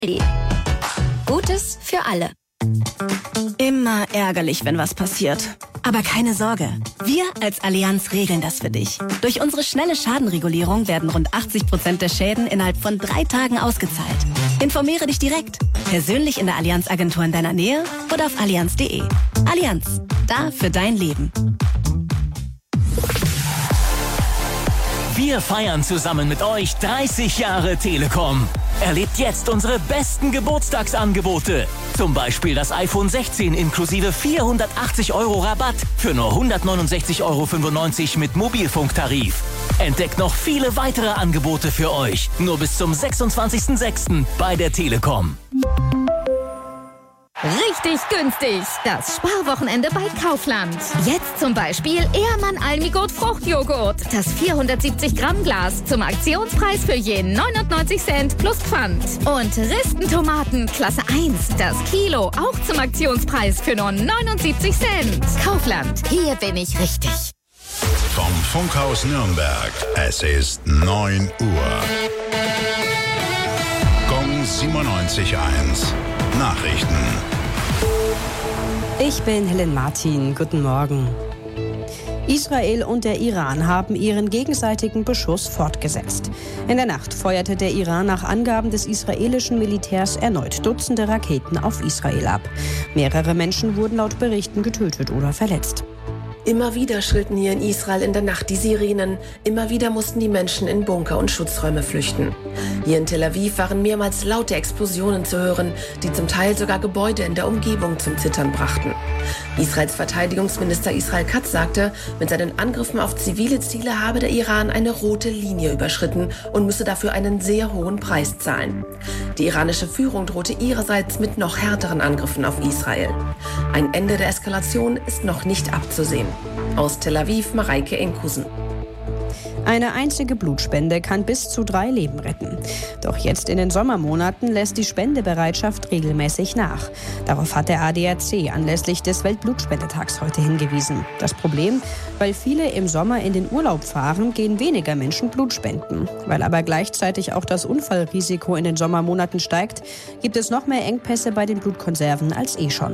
Gutes für alle. Immer ärgerlich, wenn was passiert. Aber keine Sorge, wir als Allianz regeln das für dich. Durch unsere schnelle Schadenregulierung werden rund 80% der Schäden innerhalb von 3 Tagen ausgezahlt. Informiere dich direkt, persönlich in der Allianz-Agentur in deiner Nähe oder auf allianz.de. Allianz, da für dein Leben. Wir feiern zusammen mit euch 30 Jahre Telekom. Erlebt jetzt unsere besten Geburtstagsangebote. Zum Beispiel das iPhone 16 inklusive 480 € Rabatt für nur 169,95 € mit Mobilfunktarif. Entdeckt noch viele weitere Angebote für euch. Nur bis zum 26.06. bei der Telekom. Richtig günstig. Das Sparwochenende bei Kaufland. Jetzt zum Beispiel Ehrmann Almigurt Fruchtjoghurt. Das 470 Gramm Glas zum Aktionspreis für je 99 Cent plus Pfand. Und Ristentomaten Klasse 1. Das Kilo auch zum Aktionspreis für nur 79 Cent. Kaufland. Hier bin ich richtig. Vom Funkhaus Nürnberg. Es ist 9 Uhr. Gong 97.1. Nachrichten. Ich bin Helen Martin. Guten Morgen. Israel und der Iran haben ihren gegenseitigen Beschuss fortgesetzt. In der Nacht feuerte der Iran nach Angaben des israelischen Militärs erneut Dutzende Raketen auf Israel ab. Mehrere Menschen wurden laut Berichten getötet oder verletzt. Immer wieder schrillten hier in Israel in der Nacht die Sirenen. Immer wieder mussten die Menschen in Bunker und Schutzräume flüchten. Hier in Tel Aviv waren mehrmals laute Explosionen zu hören, die zum Teil sogar Gebäude in der Umgebung zum Zittern brachten. Israels Verteidigungsminister Israel Katz sagte, mit seinen Angriffen auf zivile Ziele habe der Iran eine rote Linie überschritten und müsse dafür einen sehr hohen Preis zahlen. Die iranische Führung drohte ihrerseits mit noch härteren Angriffen auf Israel. Ein Ende der Eskalation ist noch nicht abzusehen. Aus Tel Aviv, Mareike Enkusen. Eine einzige Blutspende kann bis zu 3 Leben retten. Doch jetzt in den Sommermonaten lässt die Spendebereitschaft regelmäßig nach. Darauf hat der ADAC anlässlich des Weltblutspendetags heute hingewiesen. Das Problem, weil viele im Sommer in den Urlaub fahren, gehen weniger Menschen Blut spenden. Weil aber gleichzeitig auch das Unfallrisiko in den Sommermonaten steigt, gibt es noch mehr Engpässe bei den Blutkonserven als schon.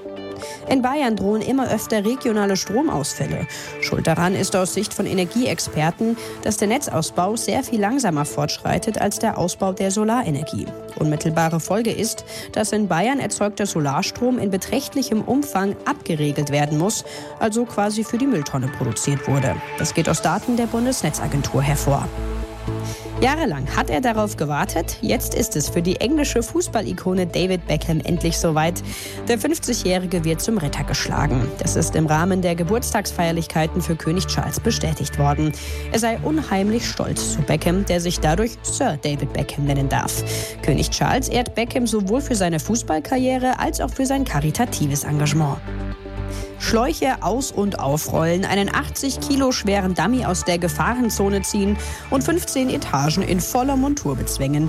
In Bayern drohen immer öfter regionale Stromausfälle. Schuld daran ist aus Sicht von Energieexperten, dass der Netzausbau sehr viel langsamer fortschreitet als der Ausbau der Solarenergie. Unmittelbare Folge ist, dass in Bayern erzeugter Solarstrom in beträchtlichem Umfang abgeregelt werden muss, also quasi für die Mülltonne produziert wurde. Das geht aus Daten der Bundesnetzagentur hervor. Jahrelang hat er darauf gewartet. Jetzt ist es für die englische Fußballikone David Beckham endlich soweit. Der 50-Jährige wird zum Retter geschlagen. Das ist im Rahmen der Geburtstagsfeierlichkeiten für König Charles bestätigt worden. Er sei unheimlich stolz zu Beckham, der sich dadurch Sir David Beckham nennen darf. König Charles ehrt Beckham sowohl für seine Fußballkarriere als auch für sein karitatives Engagement. Schläuche aus- und aufrollen, einen 80 Kilo schweren Dummy aus der Gefahrenzone ziehen und 15 Etagen in voller Montur bezwingen.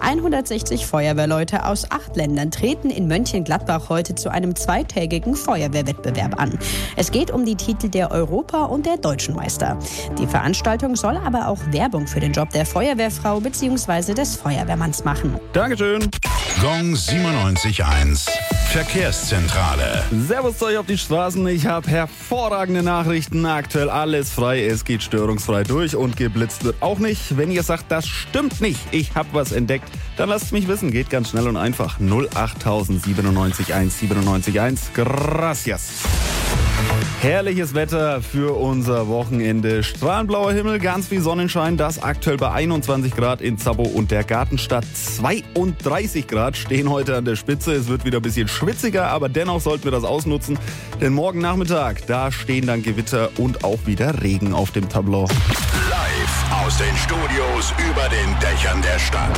160 Feuerwehrleute aus 8 Ländern treten in Mönchengladbach heute zu einem 2-tägigen Feuerwehrwettbewerb an. Es geht um die Titel der Europa- und der Deutschen Meister. Die Veranstaltung soll aber auch Werbung für den Job der Feuerwehrfrau bzw. des Feuerwehrmanns machen. Dankeschön. Gong 97.1. Verkehrszentrale. Servus zu euch auf die Straßen. Ich habe hervorragende Nachrichten. Aktuell alles frei. Es geht störungsfrei durch und geblitzt wird auch nicht. Wenn ihr sagt, das stimmt nicht, ich habe was entdeckt, dann lasst es mich wissen. Geht ganz schnell und einfach. 08000 97 1 97 1. Gracias. Herrliches Wetter für unser Wochenende. Strahlenblauer Himmel, ganz viel Sonnenschein. Das aktuell bei 21 Grad in Zabbo und der Gartenstadt. 32 Grad stehen heute an der Spitze. Es wird wieder ein bisschen schwitziger, aber dennoch sollten wir das ausnutzen. Denn morgen Nachmittag, da stehen dann Gewitter und auch wieder Regen auf dem Tableau. Live aus den Studios über den Dächern der Stadt.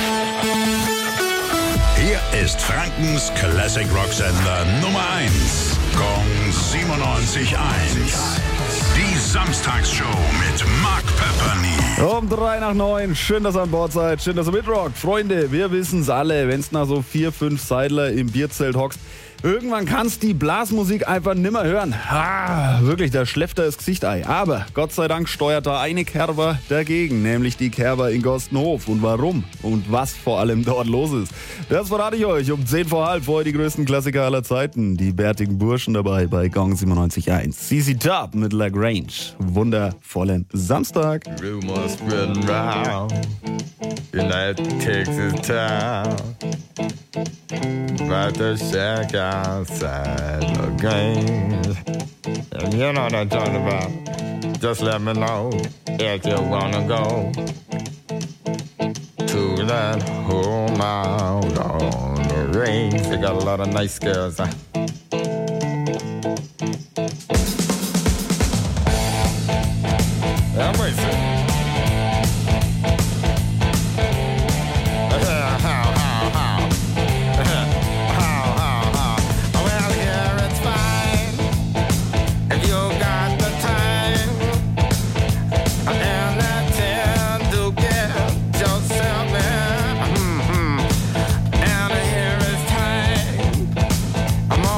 Hier ist Frankens Classic Rock Sender Nummer 1. Gong 97.1. Die Samstagsshow mit Mark Pepperny. Um 3 nach 9. Schön, dass ihr an Bord seid. Schön, dass ihr mitrockt. Freunde, wir wissen's alle. Wenn's nach so 4, 5 Seidler im Bierzelt hockst, Irgendwann kannst die Blasmusik einfach nimmer hören. Wirklich, da schläft das Gesichtei. Aber Gott sei Dank steuert da eine Kerber dagegen, nämlich die Kerber in Gostenhof. Und warum und was vor allem dort los ist, das verrate ich euch um 10:10 vor die größten Klassiker aller Zeiten. Die bärtigen Burschen dabei bei Gong 97.1. CC Top mit Lagrange. Wundervollen Samstag. Rumors spreading round United Texas town about the shack outside Lagrange. And you know what I'm talking about. Just let me know if you wanna go to that home out on the range. They got a lot of nice girls. I'm racing. I'm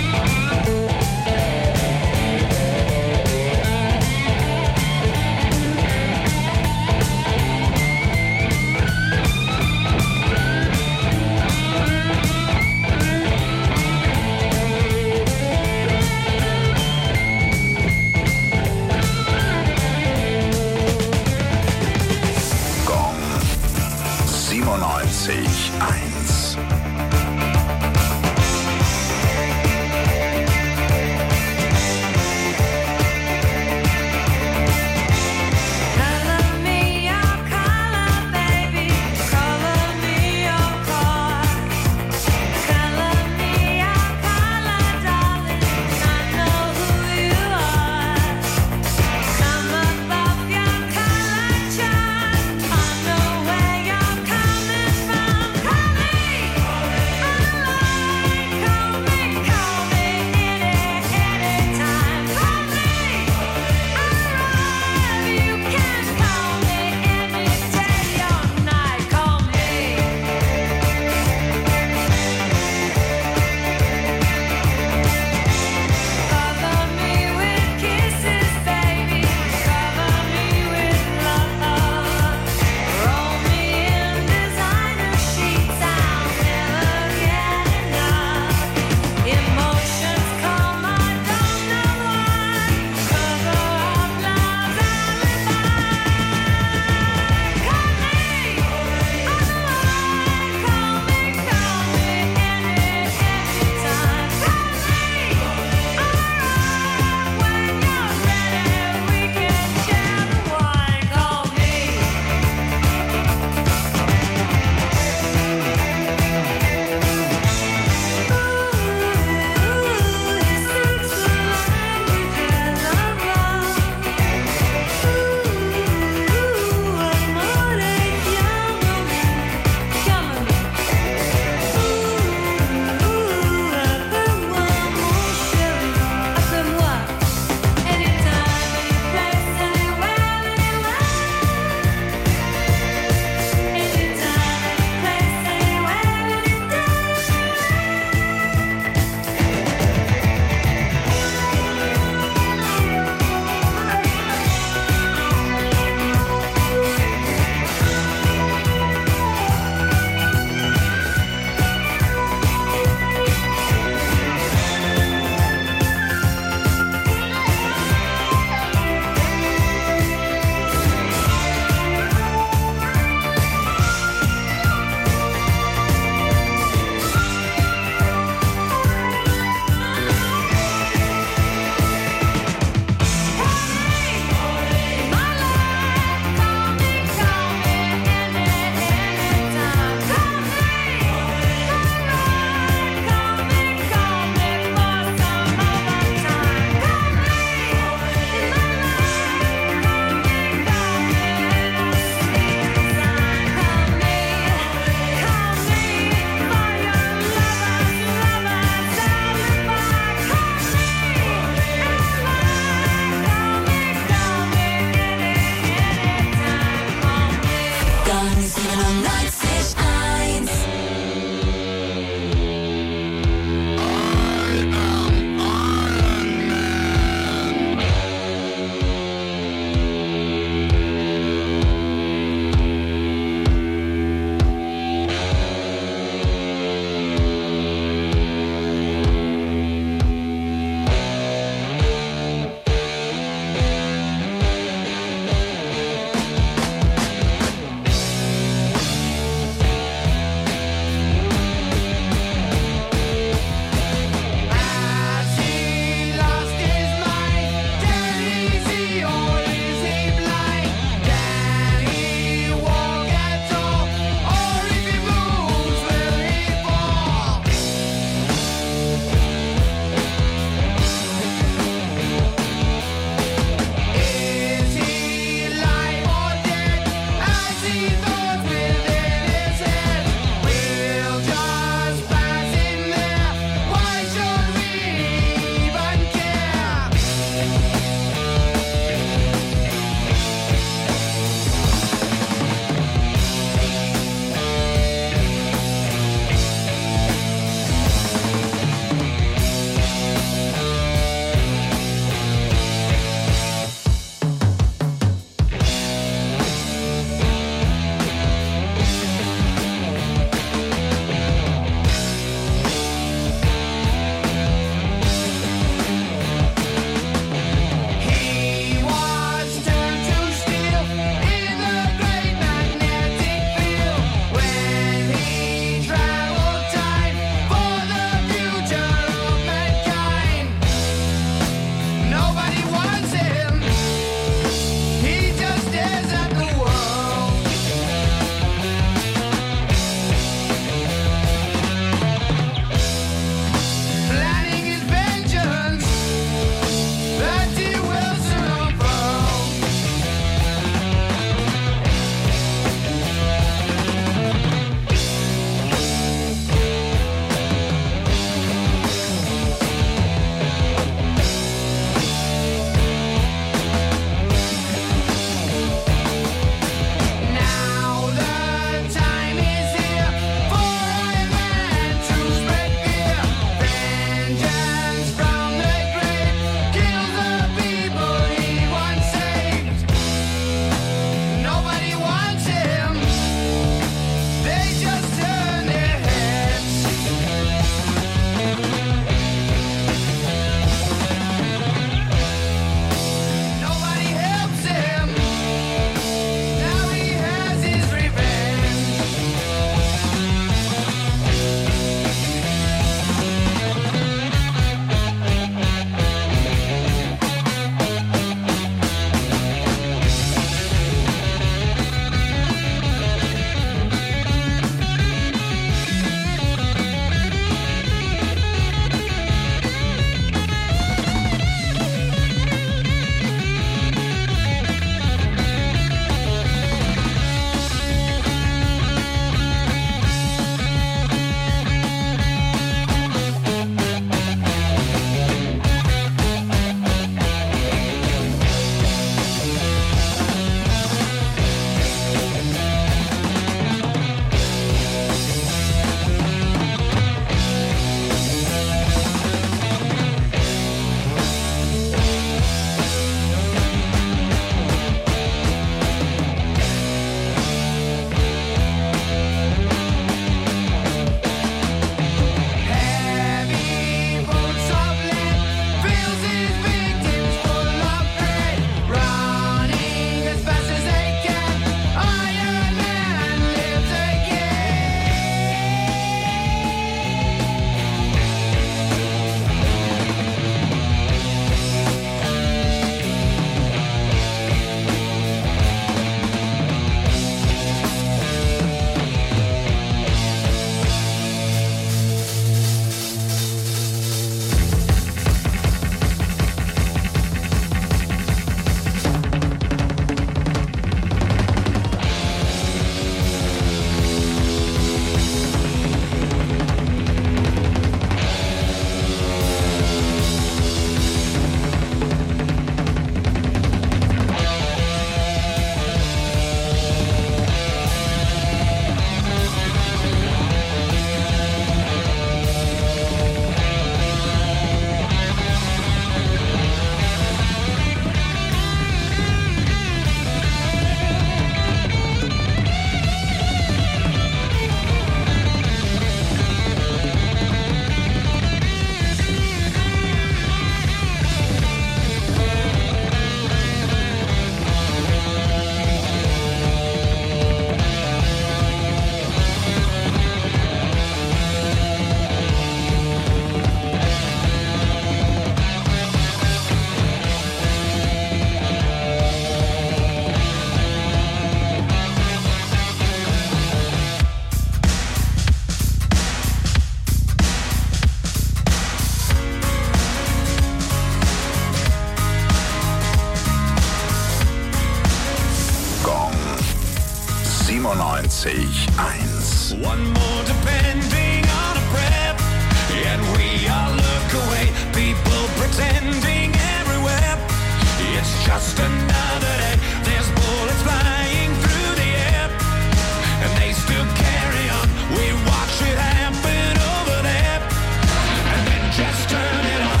94.1. One more depending on a breath, and we all look away. People pretending everywhere. It's just another day. There's bullets flying through the air, and they still carry on. We watch it happen over there, and then just turn it on.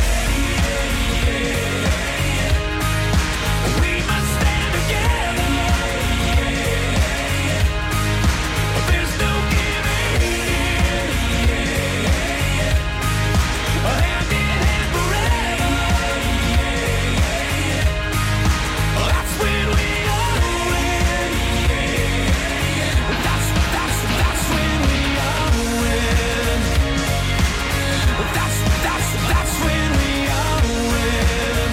We must stand together. There's no giving in. Hand in hand forever. That's when we all win. That's when we all win. That's when we all win.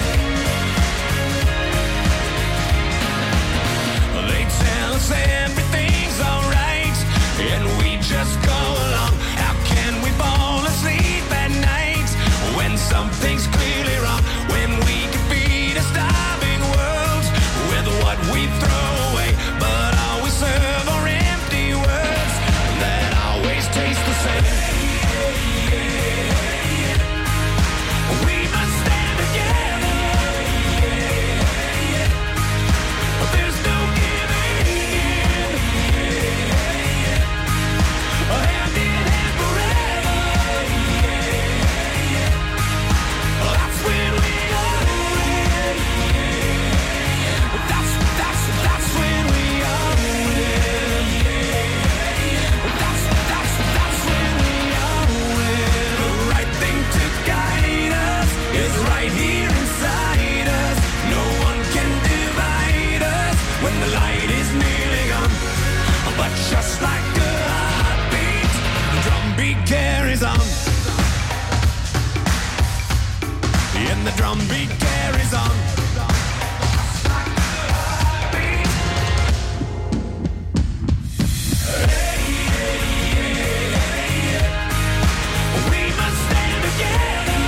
They tell us everything's alright, and we just go along. How can we fall asleep at night when something's clearly wrong? When we can feed a starving world with what we throw away, but all we serve are empty words that always taste the same. We must stand together. There's no giving in. Hand in hand forever. That's when we all win. That's when we all win. That's when we all win. The right thing to guide us is right here inside us. No one can divide us when the light is nearly gone. But just like a heartbeat, the drumbeat carries on. And the drumbeat carries on. We must stand together.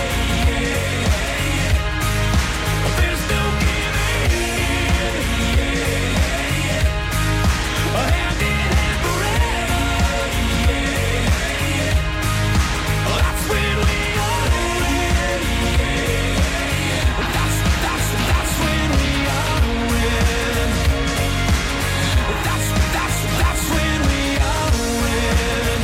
There's no giving in. Hand in hand forever. That's when we all win. That's when we all win. That's when we all win.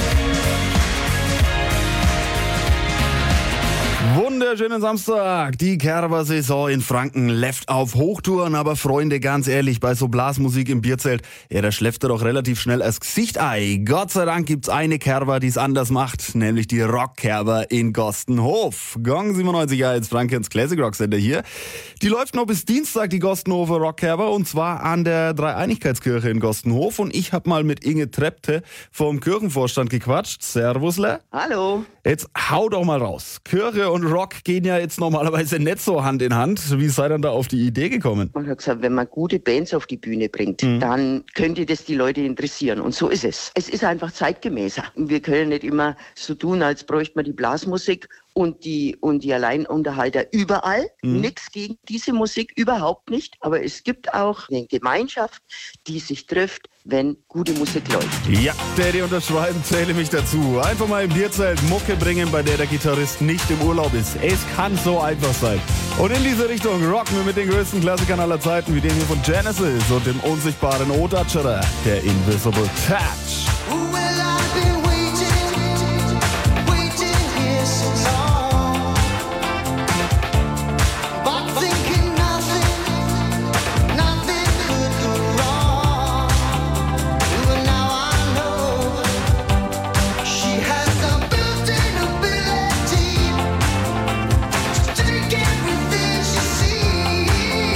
Wunderschönen Samstag. Die Kerber-Saison in Franken läuft auf Hochtouren. Aber Freunde, ganz ehrlich, bei so Blasmusik im Bierzelt, ja, da schläft er doch relativ schnell das Gesicht ein. Gott sei Dank gibt's eine Kerber, die es anders macht, nämlich die Rockkerber in Gostenhof. Gong 97.1 Frankens Classic Rock Center hier. Die läuft noch bis Dienstag, die Gostenhofer Rockkerber, und zwar an der Dreieinigkeitskirche in Gostenhof. Und ich hab mal mit Inge Trepte vom Kirchenvorstand gequatscht. Servusle. Hallo. Jetzt hau doch mal raus. Kirche und Rock gehen ja jetzt normalerweise nicht so Hand in Hand. Wie seid ihr da auf die Idee gekommen? Man hat gesagt, wenn man gute Bands auf die Bühne bringt, dann könnte das die Leute interessieren. Und so ist es. Es ist einfach zeitgemäßer. Wir können nicht immer so tun, als bräuchte man die Blasmusik und die Alleinunterhalter überall. Nix gegen diese Musik, überhaupt nicht. Aber es gibt auch eine Gemeinschaft, die sich trifft, wenn gute Musik läuft. Ja, Daddy unterschreiben, zähle mich dazu. Einfach mal im Bierzelt Mucke bringen, bei der Gitarrist nicht im Urlaub ist. Es kann so einfach sein. Und in diese Richtung rocken wir mit den größten Klassikern aller Zeiten, wie dem hier von Genesis und dem unsichtbaren O-Dutcherer, der Invisible Touch.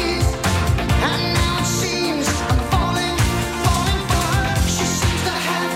Have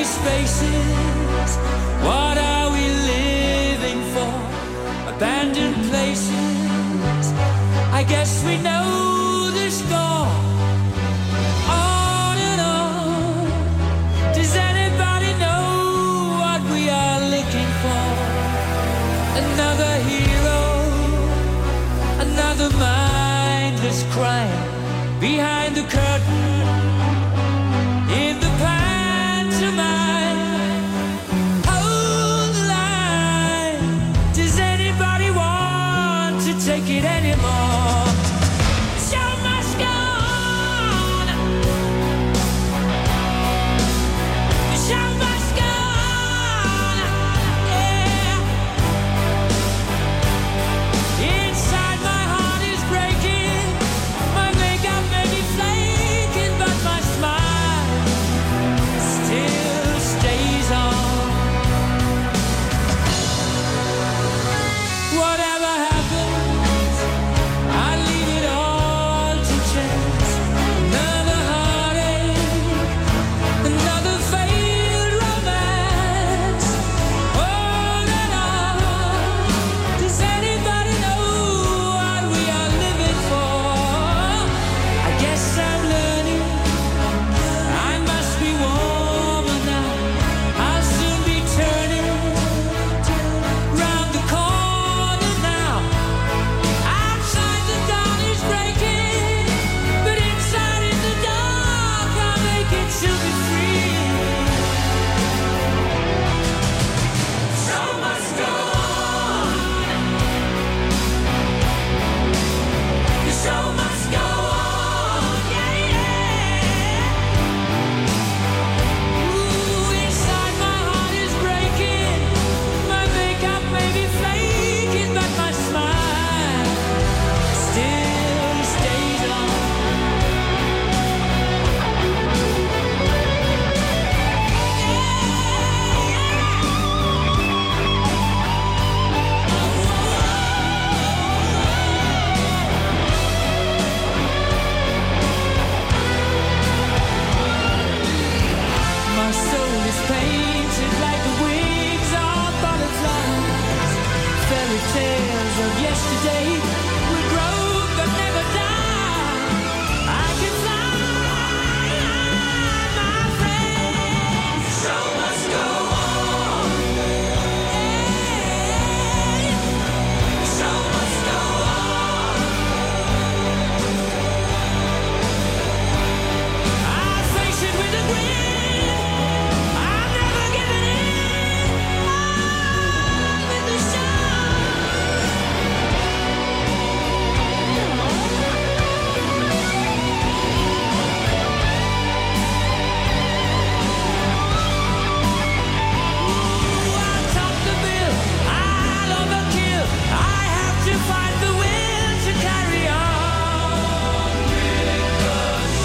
empty spaces. What are we living for? Abandoned places. I guess we know the score. On and on. Does anybody know what we are looking for? Another hero, another mindless crime behind the curtain. In the pantomime, hold the line. Does anybody want to take it anymore? Show must go on. The show must go on. Yeah. Inside my heart is breaking. My makeup may be flaking, but my smile still stays on. Whatever happens, I leave it all to chance. Another heartache, another failed romance. On and on. Does anybody know what we are living for? I guess I'm learning. I must be warmer now. I'll soon be turning round the corner now. Outside the dawn is breaking, but inside in the dark I'll make it to be free. Show must go on. The show must go on. Yeah, yeah. Ooh, inside my heart is breaking. My makeup may be flaking, but my smile still stays on. My soul is painted like the wings of butterflies. Fairy tales of yesterday will grow but never die. I can fly, my friend. The show must go on. The show must go on. I face it with a grin. I'm never giving in. On with the show. Ooh, I'll top the bill. I'll overkill. I have to find the will to carry on with the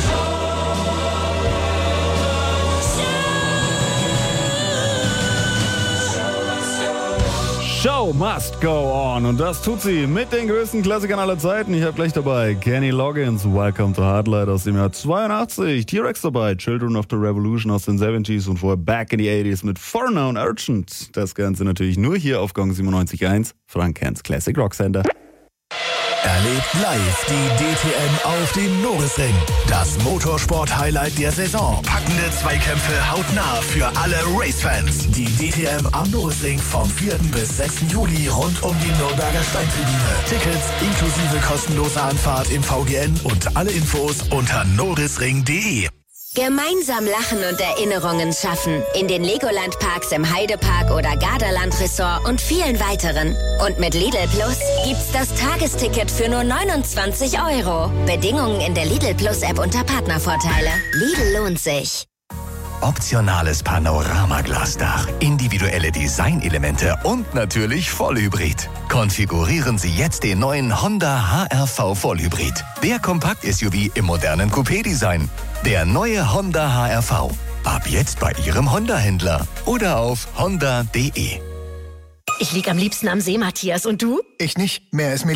Show must go on. Und das tut sie mit den größten Klassikern aller Zeiten. Ich habe gleich dabei Kenny Loggins, Welcome to Hardlight aus dem Jahr 82. T-Rex dabei, Children of the Revolution aus den 70s und vorher Back in the 80s mit Foreigner und Urgent. Das Ganze natürlich nur hier auf Gong 97.1, Frank Kents Classic Rock Center. Erlebt live die DTM auf dem Nürburgring. Das Motorsport-Highlight der Saison. Packende Zweikämpfe hautnah für alle Racefans. Die DTM am Nürburgring vom 4. bis 6. Juli rund um die Nürnberger Steintribüne. Tickets inklusive kostenloser Anfahrt im VGN und alle Infos unter nürburgring.de. Gemeinsam lachen und Erinnerungen schaffen. In den Legoland-Parks im Heidepark oder Gardaland-Resort und vielen weiteren. Und mit Lidl Plus gibt's das Tagesticket für nur 29 €. Bedingungen in der Lidl Plus-App unter Partnervorteile. Lidl lohnt sich. Optionales Panoramaglasdach, individuelle Designelemente und natürlich Vollhybrid. Konfigurieren Sie jetzt den neuen Honda HR-V Vollhybrid. Der Kompakt-SUV im modernen Coupé-Design. Der neue Honda HR-V. Ab jetzt bei Ihrem Honda-Händler oder auf honda.de. Ich lieg am liebsten am See, Matthias. Und du? Ich nicht. Meer ist mir lieber.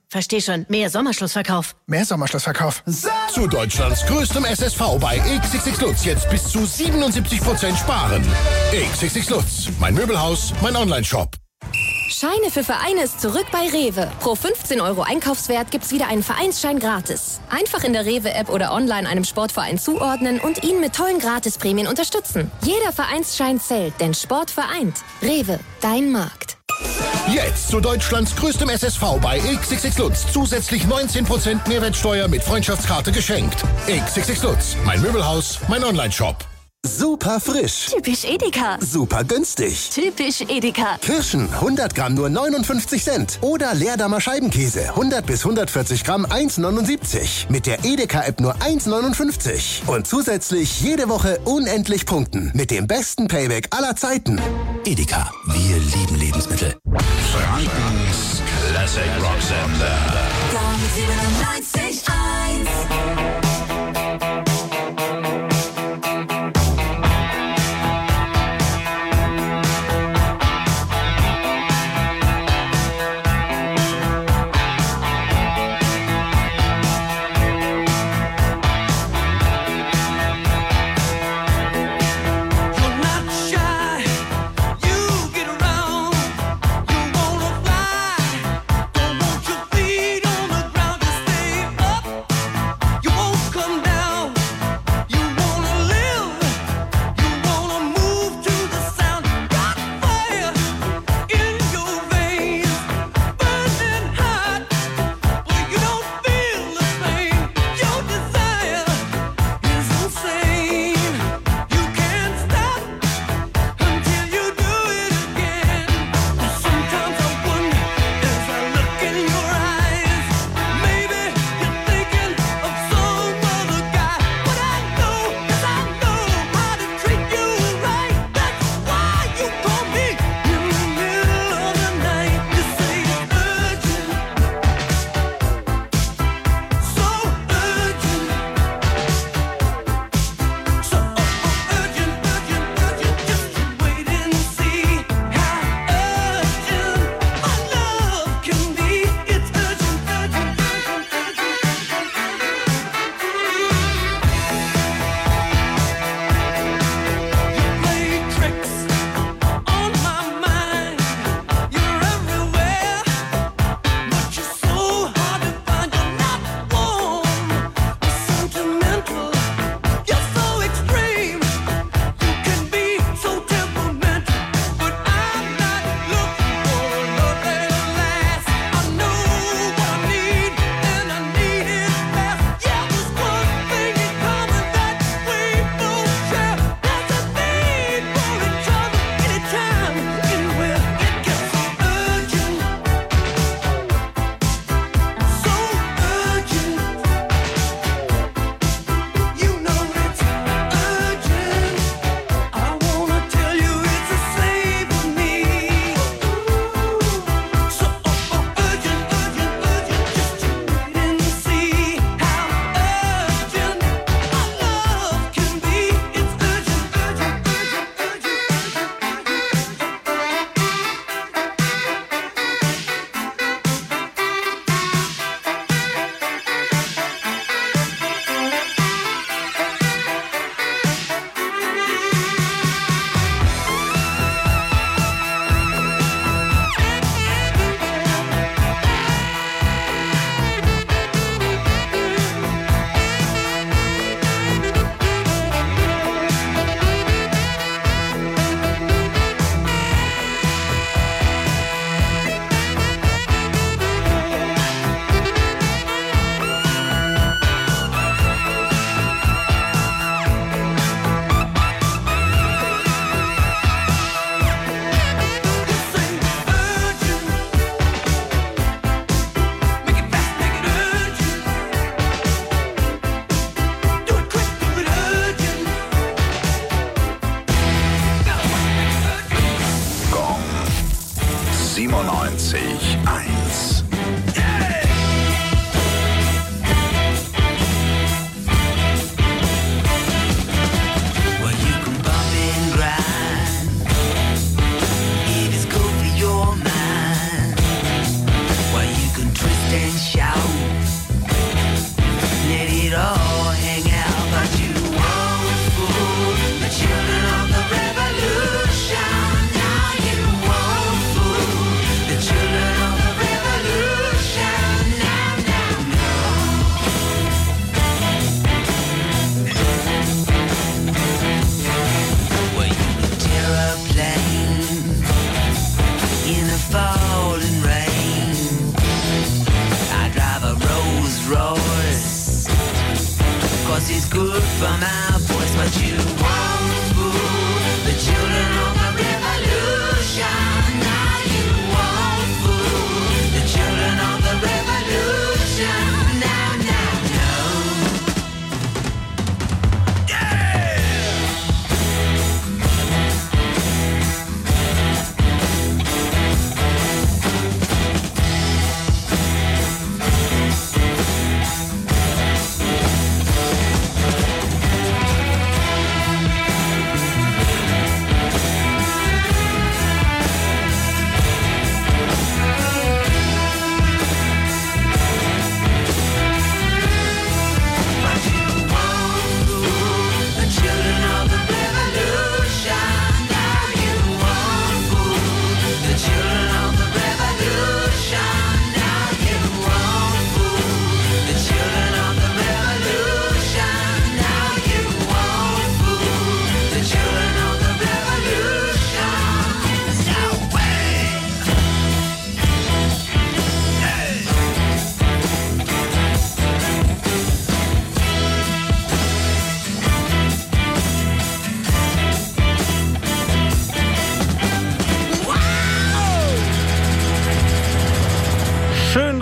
versteh schon, mehr Sommerschlussverkauf. Mehr Sommerschlussverkauf. Zu Deutschlands größtem SSV bei XXX Lutz jetzt bis zu 77% sparen. XXX Lutz, mein Möbelhaus, mein Onlineshop. Scheine für Vereine ist zurück bei Rewe. Pro 15 € Einkaufswert gibt's wieder einen Vereinsschein gratis. Einfach in der Rewe-App oder online einem Sportverein zuordnen und ihn mit tollen Gratisprämien unterstützen. Jeder Vereinsschein zählt, denn Sport vereint. Rewe, dein Markt. Jetzt zu Deutschlands größtem SSV bei XXX Lutz. Zusätzlich 19% Mehrwertsteuer mit Freundschaftskarte geschenkt. XXX Lutz, mein Möbelhaus, mein Onlineshop. Super frisch. Typisch Edeka. Super günstig. Typisch Edeka. Kirschen, 100 Gramm nur 59 Cent. Oder Leerdammer Scheibenkäse, 100 bis 140 Gramm 1,79. Mit der Edeka-App nur 1,59. Und zusätzlich jede Woche unendlich punkten. Mit dem besten Payback aller Zeiten. Edeka, wir lieben Lebensmittel. Frankens Classic Rock Sender. Gong 97.1.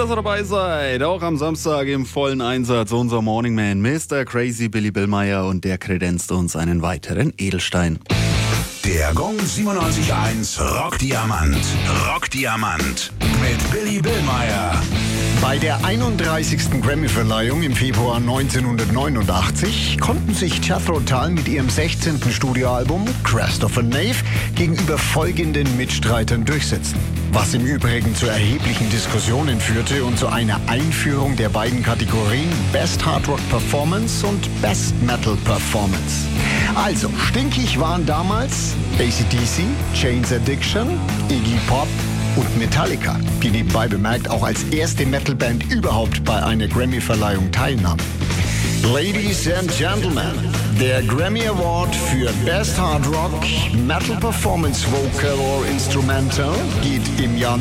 dass ihr dabei seid. Auch am Samstag im vollen Einsatz unser Morning Man, Mr. Crazy Billy Billmeyer, und der kredenzt uns einen weiteren Edelstein. Der Gong 97.1 Rockdiamant. Rockdiamant mit Billy Billmeyer. Bei der 31. Grammy-Verleihung im Februar 1989 konnten sich Jethro Tull mit ihrem 16. Studioalbum Crest of a Knave gegenüber folgenden Mitstreitern durchsetzen. Was im Übrigen zu erheblichen Diskussionen führte und zu einer Einführung der beiden Kategorien Best Hard Rock Performance und Best Metal Performance. Also, stinkig waren damals AC/DC, Jane's Addiction, Iggy Pop und Metallica, die nebenbei bemerkt auch als erste Metalband überhaupt bei einer Grammy-Verleihung teilnahm. Ladies and Gentlemen, der Grammy Award für Best Hard Rock, Metal Performance Vocal or Instrumental geht im Jahr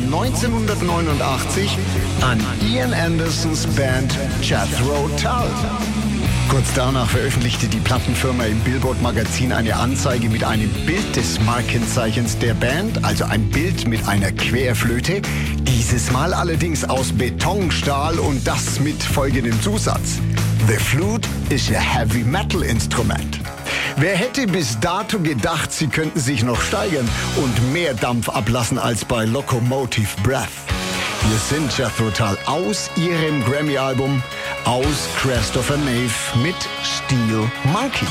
1989 an Ian Andersons Band Jethro Tull. Kurz danach veröffentlichte die Plattenfirma im Billboard-Magazin eine Anzeige mit einem Bild des Markenzeichens der Band, also ein Bild mit einer Querflöte, dieses Mal allerdings aus Betonstahl und das mit folgendem Zusatz: The flute is a heavy metal instrument. Wer hätte bis dato gedacht, sie könnten sich noch steigern und mehr Dampf ablassen als bei Locomotive Breath? Hier sind Jethro Tull aus ihrem Grammy-Album aus Crest of a Knave mit Steel Monkey.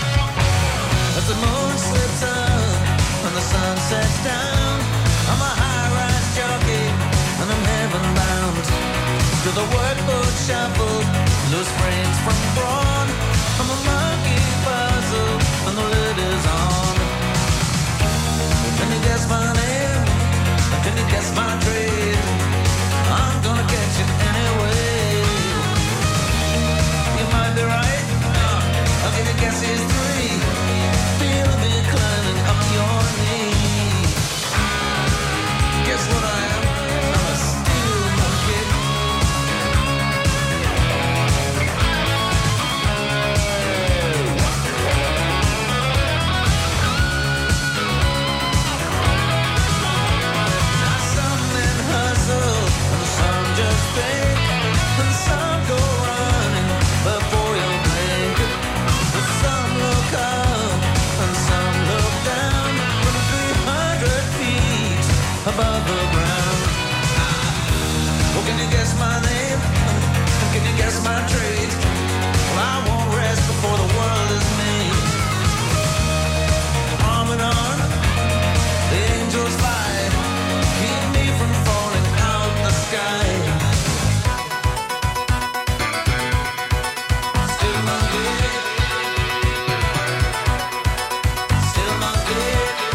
As the moon slips up and the sun sets down, I'm a high-rise jockey and I'm heaven-bound. To the workboat shuffle, loose frames from brawn. I'm a monkey puzzle and the lid is on. Can you guess my name? Can you guess my trade? I'm gonna catch it anyway. You might be right. I'll give you guesses 3. Feel me climbing up your knee. Guess what I am? I'm a steel monkey. Now some men hustle and some just fake, and some go running before you blink. But some look up and some look down from 300 feet above the ground. Well, can you guess my name? Can you guess my trade? Well, I won't rest before the world is made. Arm in arm, the angels fly, keep me from falling out the sky. Still monkey, still monkey,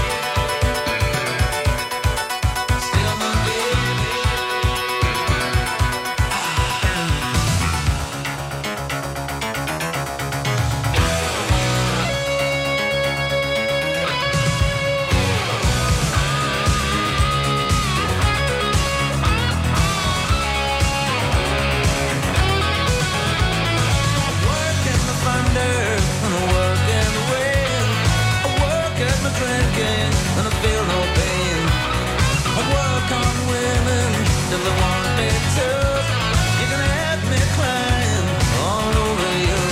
still monkey. Work in the thunder and I work in the rain. I work at my drinking and I feel no pain. I work on women if they want me to. You can have me climb all over you.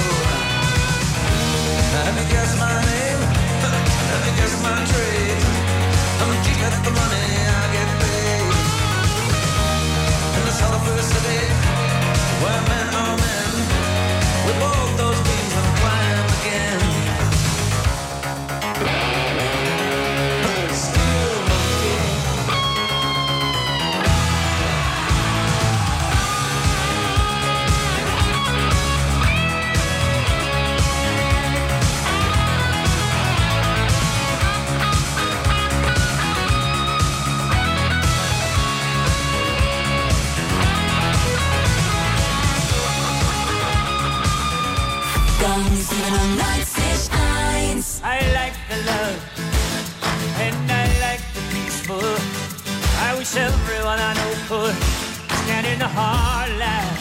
Have you guessed my name? Have you guessed my trade? I'm cheap at the money I get paid. In this Hollywood city where men are men, we both those beams and climb again. Steel monkey. Gong 97.1. I like the love and I like the peaceful. I wish everyone I know could stand in the hard light.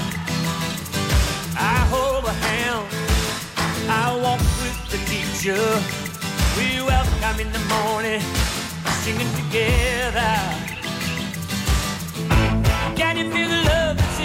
I hold a hand, I walk with the teacher. We welcome in the morning, singing together. Can you feel the love that's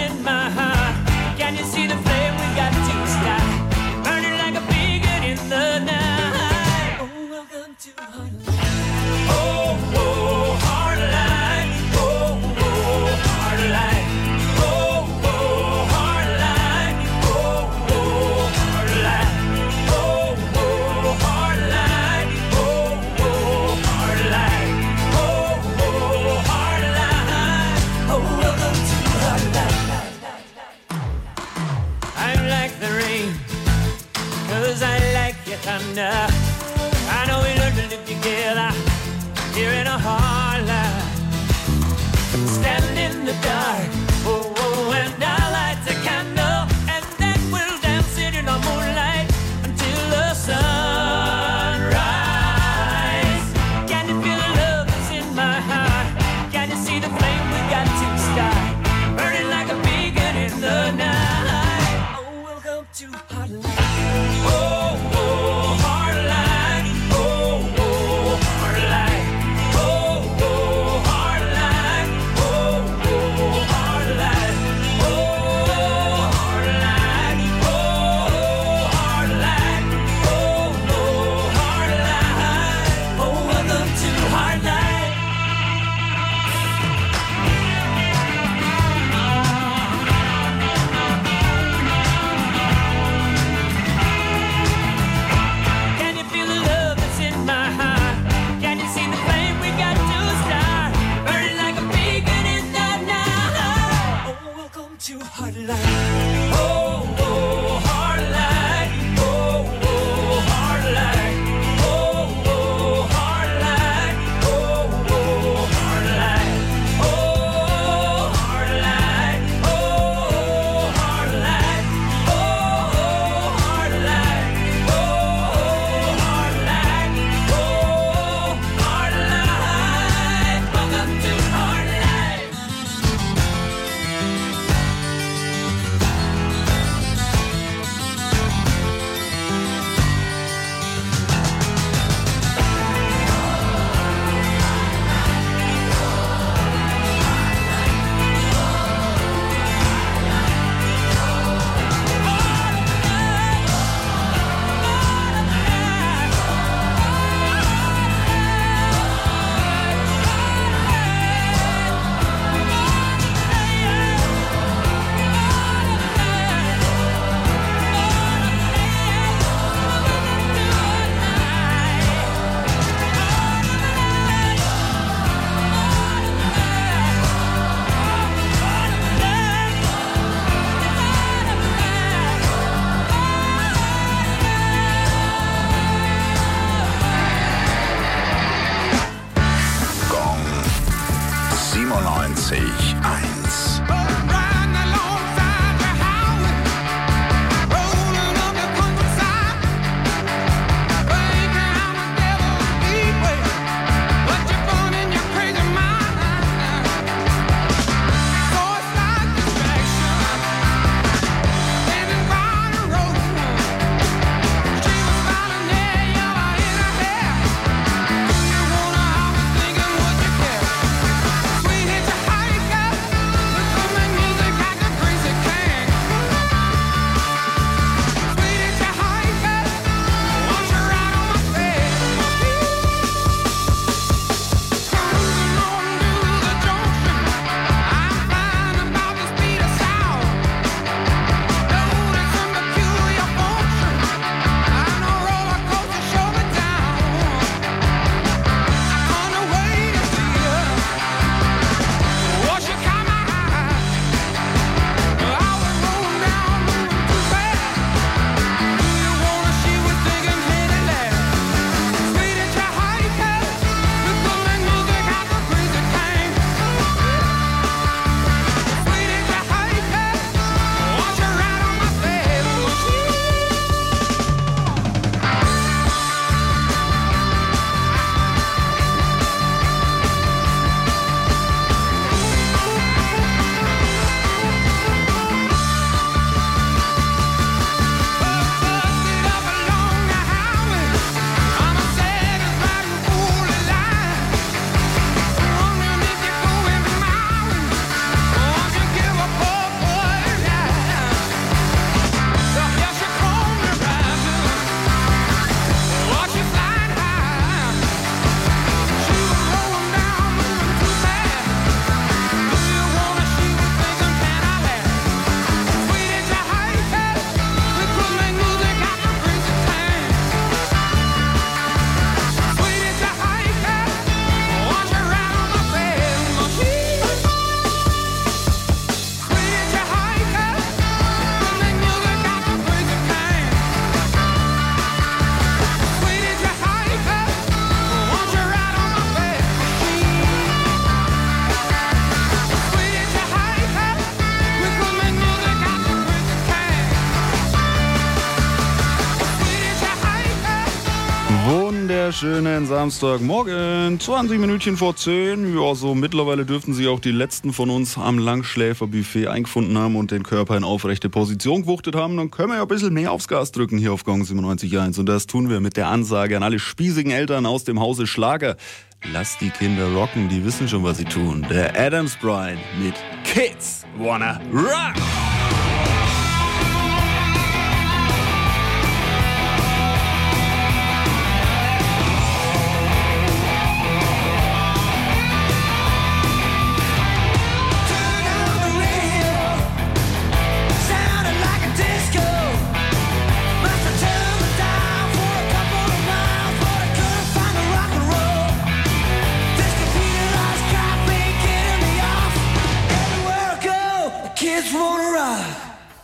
Wunderschönen Samstagmorgen, 20 Minütchen vor 10. Ja, so mittlerweile dürften sich auch die letzten von uns am Langschläferbuffet eingefunden haben und den Körper in aufrechte Position gewuchtet haben. Dann können wir ja ein bisschen mehr aufs Gas drücken hier auf Gong 97.1. Und das tun wir mit der Ansage an alle spießigen Eltern aus dem Hause Schlager. Lasst die Kinder rocken, die wissen schon, was sie tun. Der Adams Bryan mit Kids Wanna Rock. Kids wanna ride.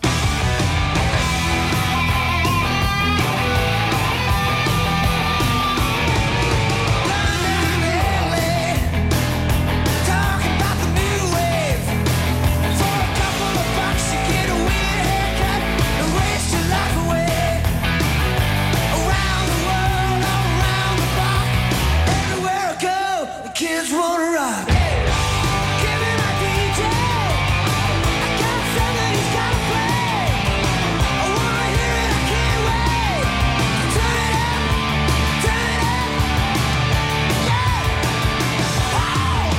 Kids wanna ride. Give me my DJ. I got something he's gotta play. I wanna hear it, I can't wait. Turn it up, yeah. Oh!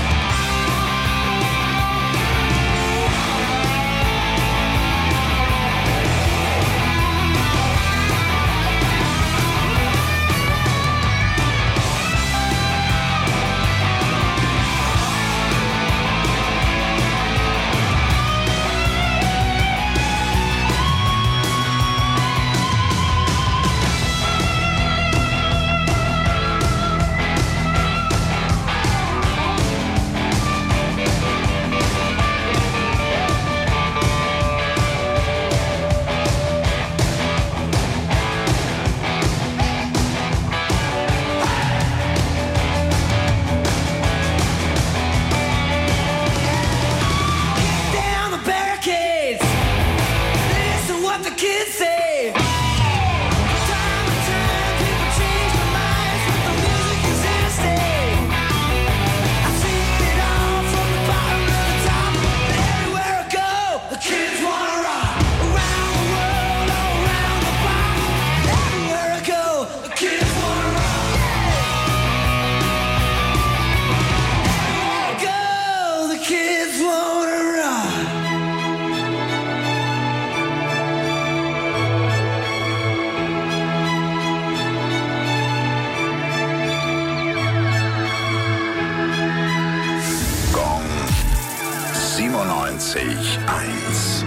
97.1.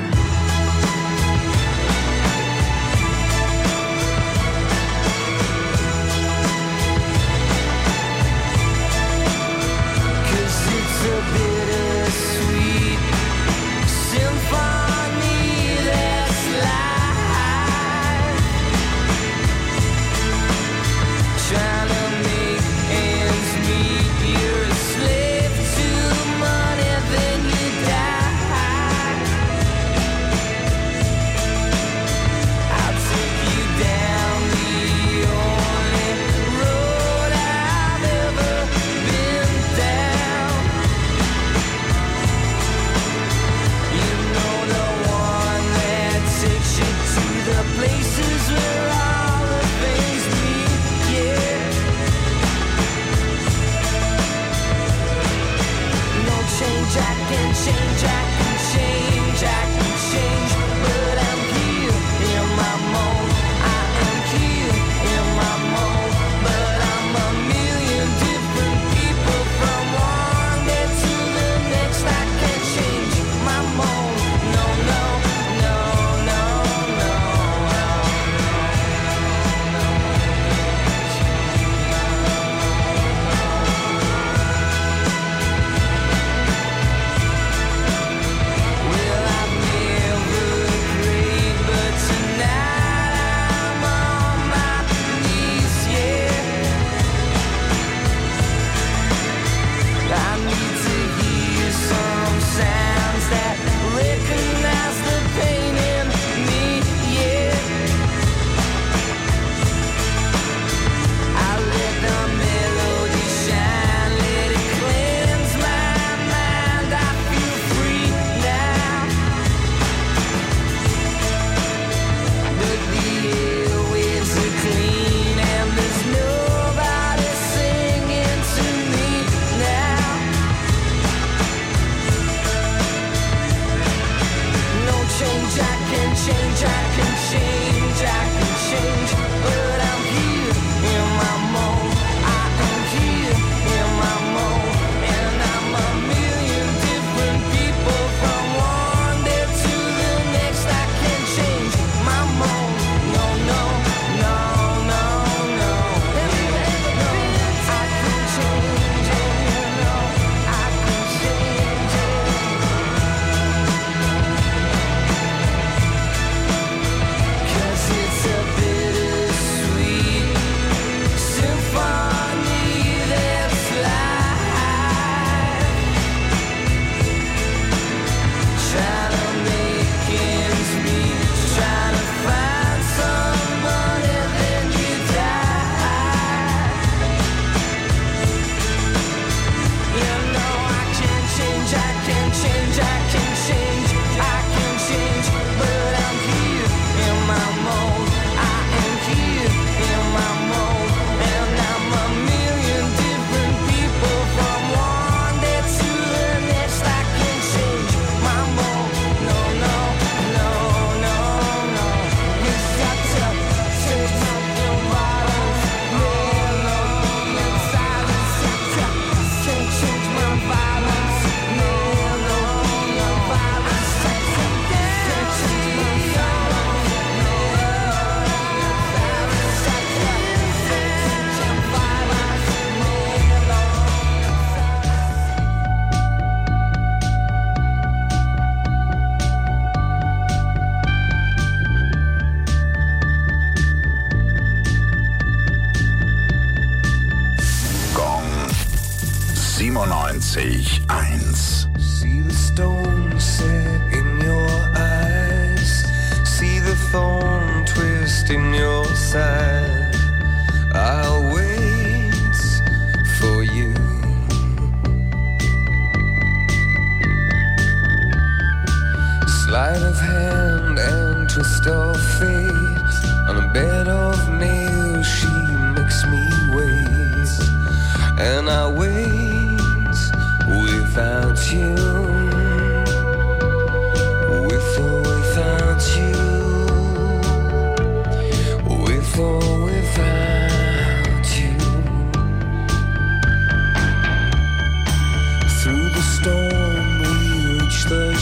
See the stone set in your eyes, see the thorn twist in your side. I'll wait for you. Sleight of hand and twist of fate, on a bed of nails she makes me wait, and I wait without you, with or without you, with or without you. Through the storm we reach the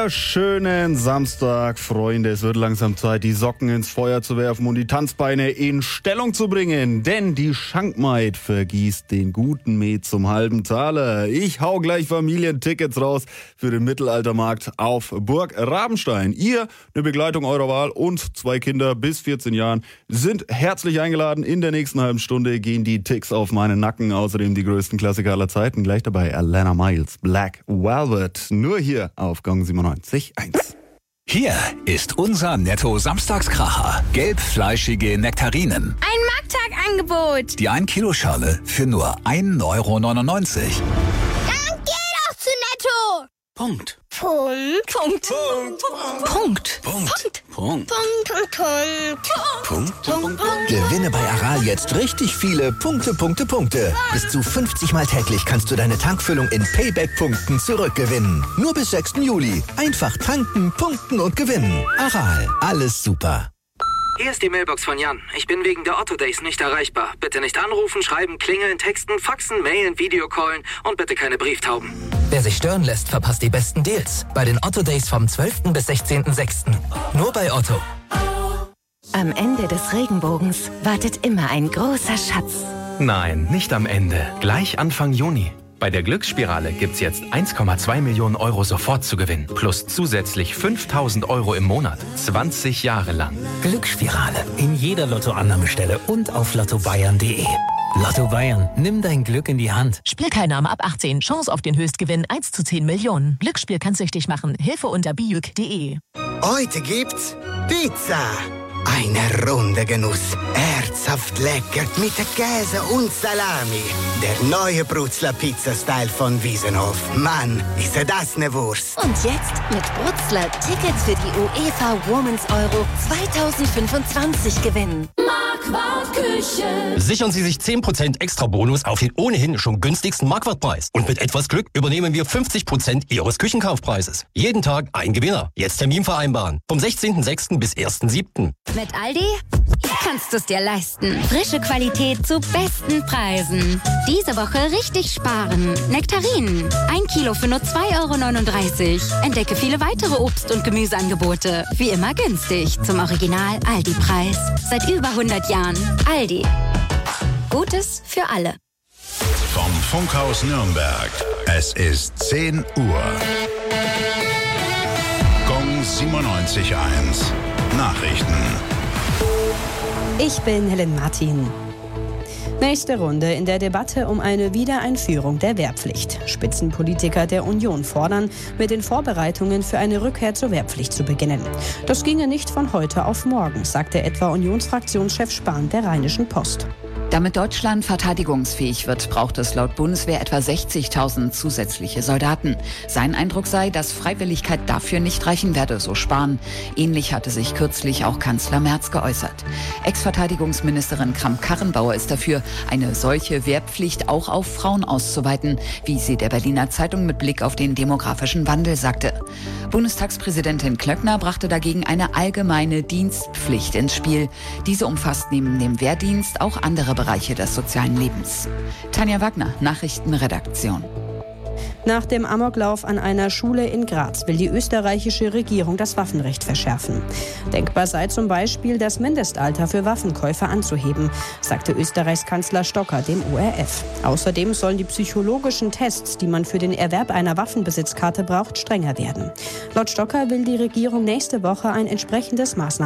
wunderschönen Samstag, Freunde. Es wird langsam Zeit, die Socken ins Feuer zu werfen und die Tanzbeine in Stellung zu bringen. Denn die Schankmaid vergießt den guten Met zum halben Taler. Ich hau gleich Familientickets raus für den Mittelaltermarkt auf Burg Rabenstein. Ihr, eine Begleitung eurer Wahl und 2 Kinder bis 14 Jahren sind herzlich eingeladen. In der nächsten halben Stunde gehen die Ticks auf meinen Nacken. Außerdem die größten Klassiker aller Zeiten. Gleich dabei Alana Miles, Black Velvet. Nur hier auf Gong 97.1. Hier ist unser Netto-Samstagskracher. Gelbfleischige Nektarinen. Ein Markttagangebot. Die 1-Kilo-Schale für nur 1,99 €. Dann geh doch zu Netto. Punkt. Punkt. Punkt. Punkt. Punkt. Punkt. Punkt. Punkt. Gewinne bei Aral jetzt richtig viele Punkte. Bis zu 50 Mal täglich kannst du deine Tankfüllung in Payback-Punkten zurückgewinnen. Nur bis 6. Juli. Einfach tanken, punkten und gewinnen. Aral, alles super. Hier ist die Mailbox von Jan. Ich bin wegen der Otto Days nicht erreichbar. Bitte nicht anrufen, schreiben, klingeln, texten, faxen, mailen, Videocallen und bitte keine Brieftauben. Wer sich stören lässt, verpasst die besten Deals. Bei den Otto Days vom 12. bis 16.06. Nur bei Otto. Am Ende des Regenbogens wartet immer ein großer Schatz. Nein, nicht am Ende. Gleich Anfang Juni. Bei der Glücksspirale gibt's jetzt 1,2 Millionen € sofort zu gewinnen. Plus zusätzlich 5.000 € im Monat. 20 Jahre lang. Glücksspirale. In jeder Lottoannahmestelle und auf lottobayern.de. Lotto Bayern. Nimm dein Glück in die Hand. Spielteilnahme ab 18. Chance auf den Höchstgewinn 1 zu 10 Millionen. Glücksspiel kann süchtig machen. Hilfe unter bijuk.de. Heute gibt's Pizza. Eine runde Genuss. Herzhaft lecker mit Käse und Salami. Der neue Brutzler Pizza-Style von Wiesenhof. Mann, ist das eine Wurst. Und jetzt mit Brutzler Tickets für die UEFA Women's Euro 2025 gewinnen. Marquardt Küche. Sichern Sie sich 10% extra Bonus auf den ohnehin schon günstigsten Marquardt-Preis. Und mit etwas Glück übernehmen wir 50% Ihres Küchenkaufpreises. Jeden Tag ein Gewinner. Jetzt Termin vereinbaren. Vom 16.06. bis 1.07. Mit Aldi kannst du es dir leisten. Frische Qualität zu besten Preisen. Diese Woche richtig sparen. Nektarinen. 1 Kilo für nur 2,39 €. Entdecke viele weitere Obst- und Gemüseangebote. Wie immer günstig. Zum Original Aldi-Preis. Seit über 100 Jahren. Aldi. Gutes für alle. Vom Funkhaus Nürnberg. Es ist 10 Uhr. Gong 97.1. Nachrichten. Ich bin Helen Martin. Nächste Runde in der Debatte um eine Wiedereinführung der Wehrpflicht. Spitzenpolitiker der Union fordern, mit den Vorbereitungen für eine Rückkehr zur Wehrpflicht zu beginnen. Das ginge nicht von heute auf morgen, sagte etwa Unionsfraktionschef Spahn der Rheinischen Post. Damit Deutschland verteidigungsfähig wird, braucht es laut Bundeswehr etwa 60.000 zusätzliche Soldaten. Sein Eindruck sei, dass Freiwilligkeit dafür nicht reichen werde, so Spahn. Ähnlich hatte sich kürzlich auch Kanzler Merz geäußert. Ex-Verteidigungsministerin Kramp-Karrenbauer ist dafür, eine solche Wehrpflicht auch auf Frauen auszuweiten, wie sie der Berliner Zeitung mit Blick auf den demografischen Wandel sagte. Bundestagspräsidentin Klöckner brachte dagegen eine allgemeine Dienstpflicht ins Spiel. Diese umfasst neben dem Wehrdienst auch andere Bereiche des sozialen Lebens. Tanja Wagner, Nachrichtenredaktion. Nach dem Amoklauf an einer Schule in Graz will die österreichische Regierung das Waffenrecht verschärfen. Denkbar sei zum Beispiel, das Mindestalter für Waffenkäufer anzuheben, sagte Österreichs Kanzler Stocker dem ORF. Außerdem sollen die psychologischen Tests, die man für den Erwerb einer Waffenbesitzkarte braucht, strenger werden. Laut Stocker will die Regierung nächste Woche ein entsprechendes Maßnahmenpaket